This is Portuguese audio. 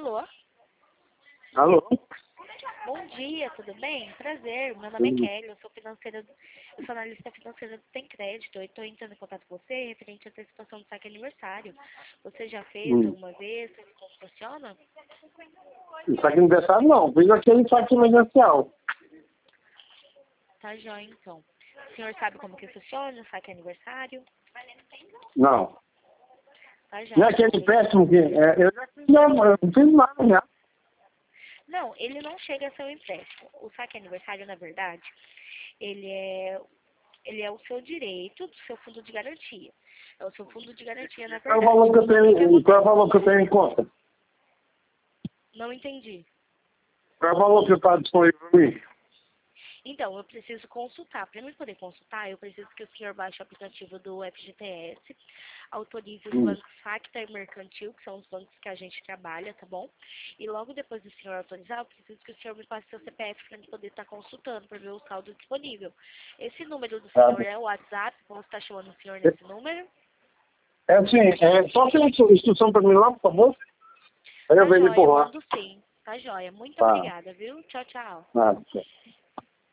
Alô? Alô? Bom dia, tudo bem? Prazer, meu nome é Kelly, eu sou analista financeira do Tem Crédito. Eu estou entrando em contato com você referente à antecipação do saque aniversário. Você já fez alguma vez? Sabe como funciona? Saque aniversário não, fiz aquele saque emergencial. Tá jóia, então. O senhor sabe como que funciona o saque aniversário? Não. Tá jóia. Não é aquele empréstimo que... eu já fiz, não, eu não fiz nada, né? Não, ele não chega a ser um empréstimo. O saque aniversário, na verdade, ele é o seu direito do seu fundo de garantia. É o seu fundo de garantia, na Qual é o verdade. valor que eu tenho, qual é o valor que eu tenho em conta? Não entendi. Qual é o valor que está disponível para mim? Então, eu preciso consultar. Para mim poder consultar, eu preciso que o senhor baixe o aplicativo do FGTS, autorize os bancos Facta e Mercantil, que são os bancos que a gente trabalha, tá bom? E logo depois do senhor autorizar, eu preciso que o senhor me passe seu CPF para poder estar consultando, para ver o saldo disponível. Esse número do senhor é o WhatsApp? Posso estar chamando o senhor nesse número? É assim, só tem instrução para mim lá, por favor? Aí Tá eu venho jóia, por lá. mando sim. Tá jóia. Muito Tá. obrigada, viu? Tchau, tchau. Nada.